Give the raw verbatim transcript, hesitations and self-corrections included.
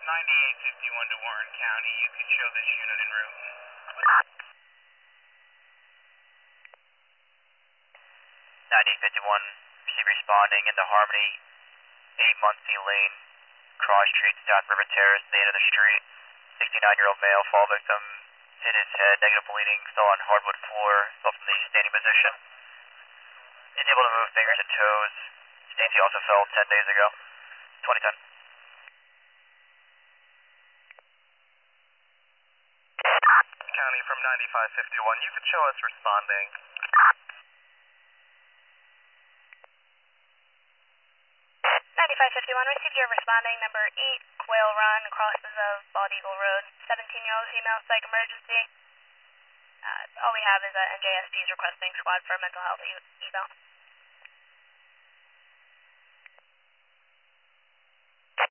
ninety-eight fifty-one to Warren County. You can show this unit en route. ninety-eight fifty-one, receive responding into Harmony, eight Muncie Lane, Cross Street, South River Terrace, the end of the street. sixty-nine-year-old male, fall victim, hit his head, negative bleeding, still on hardwood floor, still from the standing position. Is able to move fingers and toes. Stacy also fell ten days ago. twenty ten. County from ninety-five fifty-one, you could show us responding. ninety-five fifty-one, received your responding number eight, Quail Run, crosses of Bald Eagle Road, seventeen-year-old female, psych emergency. Uh, all we have is that N J S P is requesting squad for mental health eval.